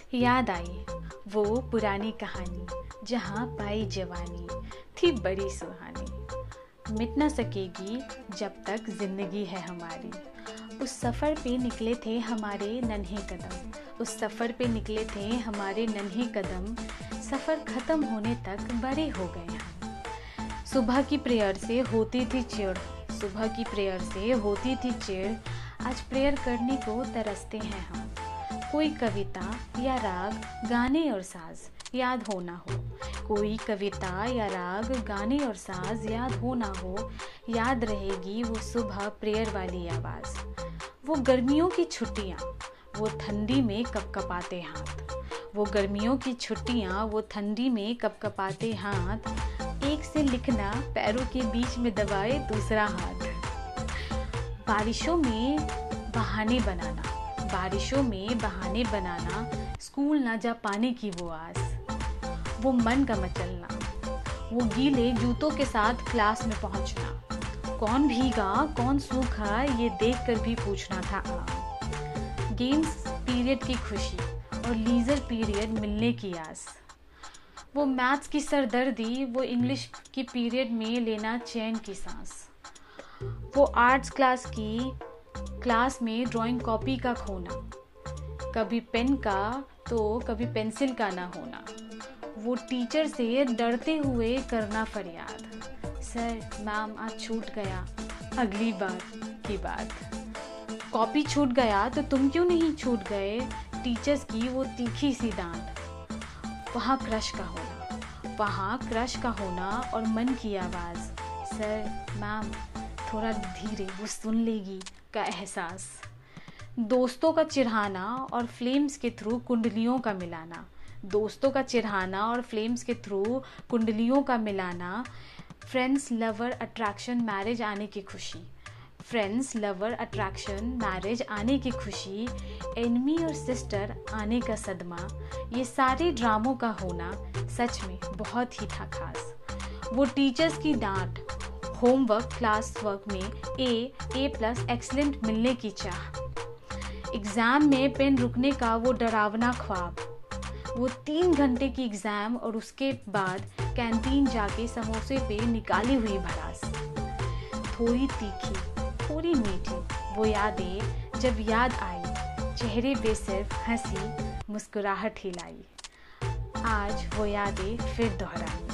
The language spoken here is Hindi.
याद आई वो पुरानी कहानी जहाँ पाई जवानी थी बड़ी सुहानी। मिट न सकेगी जब तक जिंदगी है हमारी। उस सफ़र पे निकले थे हमारे नन्हे कदम, उस सफ़र पे निकले थे हमारे नन्हे कदम। सफ़र ख़त्म होने तक बड़े हो गए हम। सुबह की प्रेयर से होती थी चिढ़, सुबह की प्रेयर से होती थी चिढ़। आज प्रेयर करने को तरसते हैं हम। कोई कविता या राग गाने और साज याद हो ना हो, कोई कविता या राग गाने और साज याद हो ना हो। याद रहेगी वो सुबह प्रेयर वाली आवाज़, वो गर्मियों की छुट्टियाँ, वो ठंडी में कपकपाते हाथ, वो गर्मियों की छुट्टियाँ, वो ठंडी में कपकपाते हाथ। एक से लिखना पैरों के बीच में दबाए दूसरा हाथ। बारिशों में बहाने बनाना, बारिशों में बहाने बनाना। स्कूल ना जा पाने की वो आस, वो मन का मचलना, वो गीले जूतों के साथ क्लास में पहुंचना। कौन भीगा कौन सूखा ये देखकर भी पूछना था आम। गेम्स पीरियड की खुशी और लीजर पीरियड मिलने की आस। वो मैथ्स की सरदर्दी, वो इंग्लिश की पीरियड में लेना चैन की सांस। वो आर्ट्स क्लास में ड्राइंग कॉपी का खोना, कभी पेन का तो कभी पेंसिल का ना होना। वो टीचर से डरते हुए करना फरियाद, सर मैम आज छूट गया, अगली बार की बात। कॉपी छूट गया तो तुम क्यों नहीं छूट गए, टीचर्स की वो तीखी सी डांट। वहाँ क्रश का होना, वहाँ क्रश का होना और मन की आवाज़, सर मैम थोड़ा धीरे वो सुन लेगी का एहसास। दोस्तों का चिढ़ाना और फ्लेम्स के थ्रू कुंडलियों का मिलाना, दोस्तों का चिढ़ाना और फ्लेम्स के थ्रू कुंडलियों का मिलाना। फ्रेंड्स लवर अट्रैक्शन मैरिज आने की खुशी, फ्रेंड्स लवर अट्रैक्शन मैरिज आने की खुशी। एनिमी और सिस्टर आने का सदमा, ये सारे ड्रामों का होना सच में बहुत ही था खास। वो टीचर्स की डांट, होमवर्क क्लास वर्क में ए+ एक्सीलेंट मिलने की चाह। एग्ज़ाम में पेन रुकने का वो डरावना ख्वाब, वो 3 घंटे की एग्ज़ाम और उसके बाद कैंटीन जाके समोसे पे निकाली हुई भड़ास। थोड़ी तीखी थोड़ी मीठी वो यादें जब याद आई, चेहरे पे सिर्फ हंसी मुस्कुराहट ही लाई। आज वो यादें फिर दोहराई।